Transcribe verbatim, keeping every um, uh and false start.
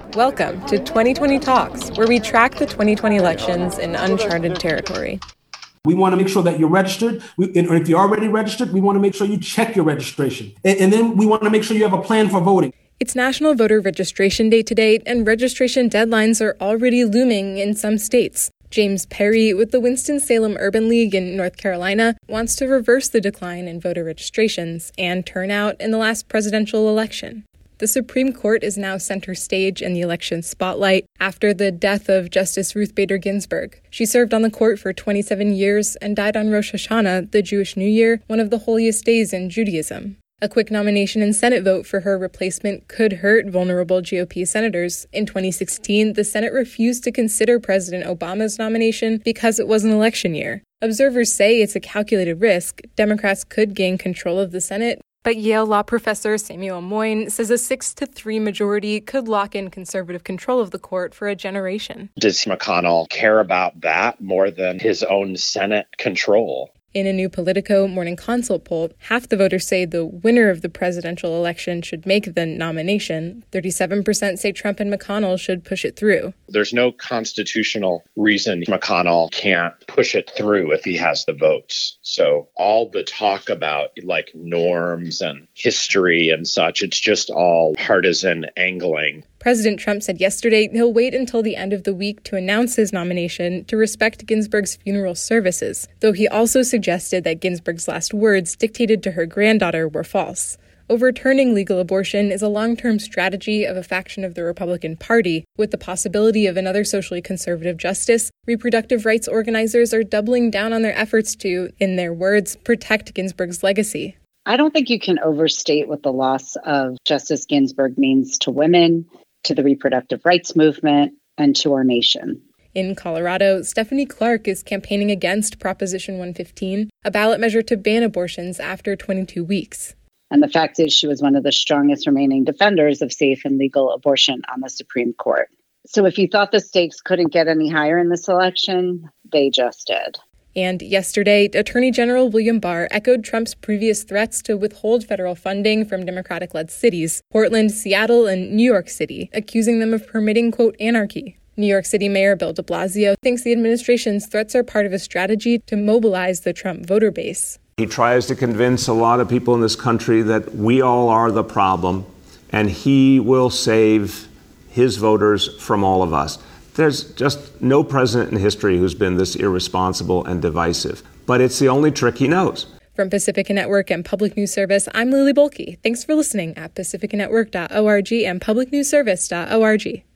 Welcome to twenty twenty Talks, where we track the twenty twenty elections in uncharted territory. We want to make sure that you're registered. We, and if you're already registered, we want to make sure you check your registration. And, and then we want to make sure you have a plan for voting. It's National Voter Registration Day today, and registration deadlines are already looming in some states. James Perry, with the Winston-Salem Urban League in North Carolina, wants to reverse the decline in voter registrations and turnout in the last presidential election. The Supreme Court is now center stage in the election spotlight after the death of Justice Ruth Bader Ginsburg. She served on the court for twenty-seven years and died on Rosh Hashanah, the Jewish New Year, one of the holiest days in Judaism. A quick nomination and Senate vote for her replacement could hurt vulnerable G O P senators. In twenty sixteen, the Senate refused to consider President Obama's nomination because it was an election year. Observers say it's a calculated risk. Democrats could gain control of the Senate, but Yale law professor Samuel Moyn says a six to three majority could lock in conservative control of the court for a generation. Does McConnell care about that more than his own Senate control? In a new Politico Morning Consult poll, half the voters say the winner of the presidential election should make the nomination. thirty-seven percent say Trump and McConnell should push it through. There's no constitutional reason McConnell can't push it through if he has the votes. So all the talk about like norms and history and such, it's just all partisan angling. President Trump said yesterday he'll wait until the end of the week to announce his nomination to respect Ginsburg's funeral services, though he also suggested that Ginsburg's last words dictated to her granddaughter were false. Overturning legal abortion is a long-term strategy of a faction of the Republican Party. With the possibility of another socially conservative justice, reproductive rights organizers are doubling down on their efforts to, in their words, protect Ginsburg's legacy. I don't think you can overstate what the loss of Justice Ginsburg means to women, to the reproductive rights movement, and to our nation. In Colorado, Stephanie Clark is campaigning against Proposition one fifteen, a ballot measure to ban abortions after twenty-two weeks. And the fact is she was one of the strongest remaining defenders of safe and legal abortion on the Supreme Court. So if you thought the stakes couldn't get any higher in this election, they just did. And yesterday, Attorney General William Barr echoed Trump's previous threats to withhold federal funding from Democratic-led cities, Portland, Seattle, and New York City, accusing them of permitting, quote, anarchy. New York City Mayor Bill de Blasio thinks the administration's threats are part of a strategy to mobilize the Trump voter base. He tries to convince a lot of people in this country that we all are the problem, and he will save his voters from all of us. There's just no president in history who's been this irresponsible and divisive, but it's the only trick he knows. From Pacifica Network and Public News Service, I'm Lily Bolke. Thanks for listening at pacifica network dot org and public news service dot org.